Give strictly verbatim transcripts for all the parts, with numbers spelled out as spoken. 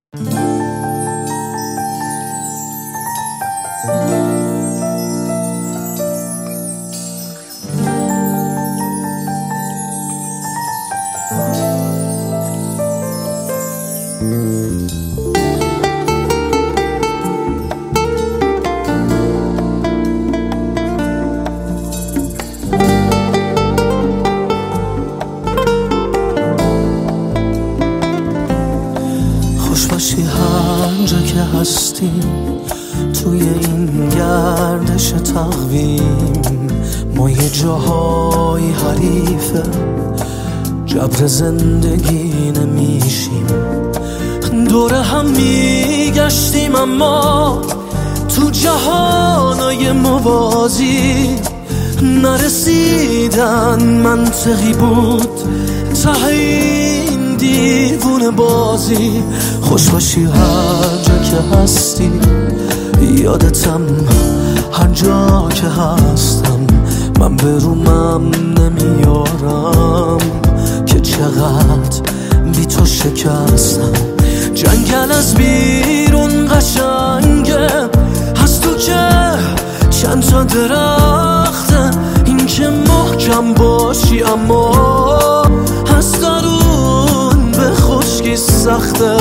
خوش باشی هر جا که هستیم، توی این گردش تقویم ما یه جاهای حریفه، جبر زندگی نمیشیم. دور هم میگشتیم اما تو جهانای موازی نرسیدن منطقی بود ته این دیوونه بازی. خوش باشی هر جا که هستی، یادتم هر جا که هستم، من به رومم نمیارم که چقدر بی تو شکستم. جنگل از بیرون قشنگه، هست تو که چند تا درخته، این که محکم باشی اما هست درون به خشکی سخته.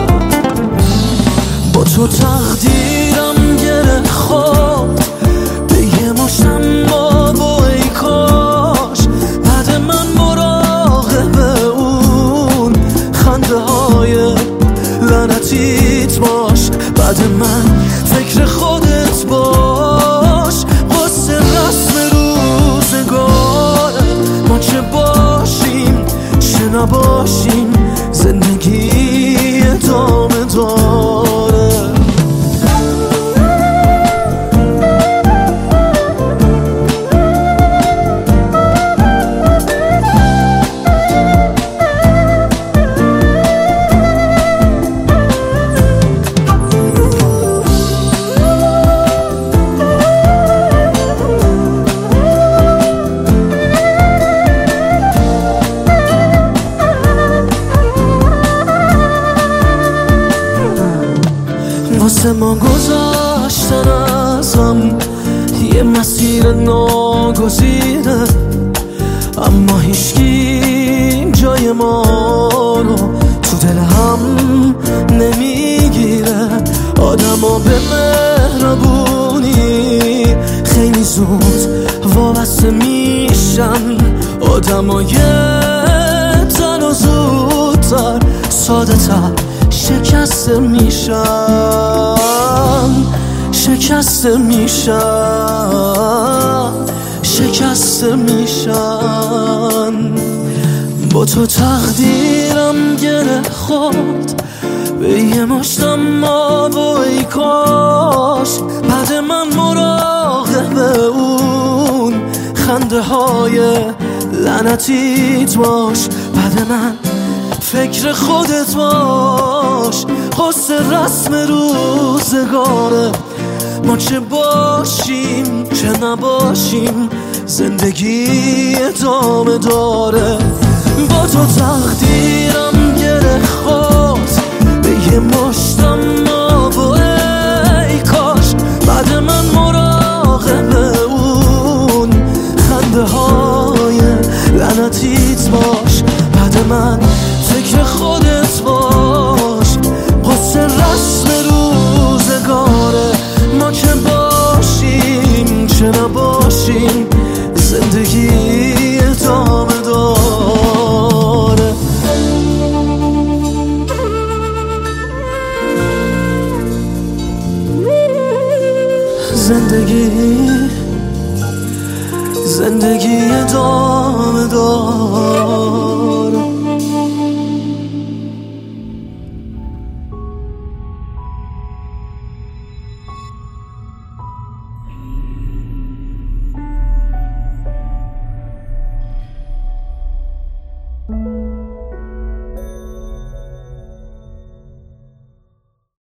با تو تقدیرم گره خورد به یه مشتم بابا، ای کاش بعد من مراقب اون خنده های لعنتیت باش، بعد من فکر خودت باش. قصه رسم روزگاره، ما چه باشیم چه نباشیم، زندگی ادامه داره. واسه ما گذاشتن ازم یه مسیر ناگزیره، اما هیچکی جای ما رو تو دل هم نمیگیره. آدما به مهربونی خیلی زود وابسته میشن، آدما یه تن و زودتر ساده تر شکسته میشن، شکسته میشن، شکسته میشن. با تو تقدیرم گره خورد به یه مشتم آب و ای کاش بعد من مراقب اون خنده های لعنتیت باش، بعد من فکر خودت باش. قصه رسم روزگاره، ما چه باشیم چه نباشیم، زندگی ادامه داره. با تو تقدیرم گره خورد به یه مشتم آب و ای کاش بعد من مراقب اون خنده های لعنتیت باش، بعد من فکر خودت باش. قصه رسم روزگاره، ما چه باشیم چه نباشیم، زندگی ادامه داره. زندگی زندگی ادامه داره.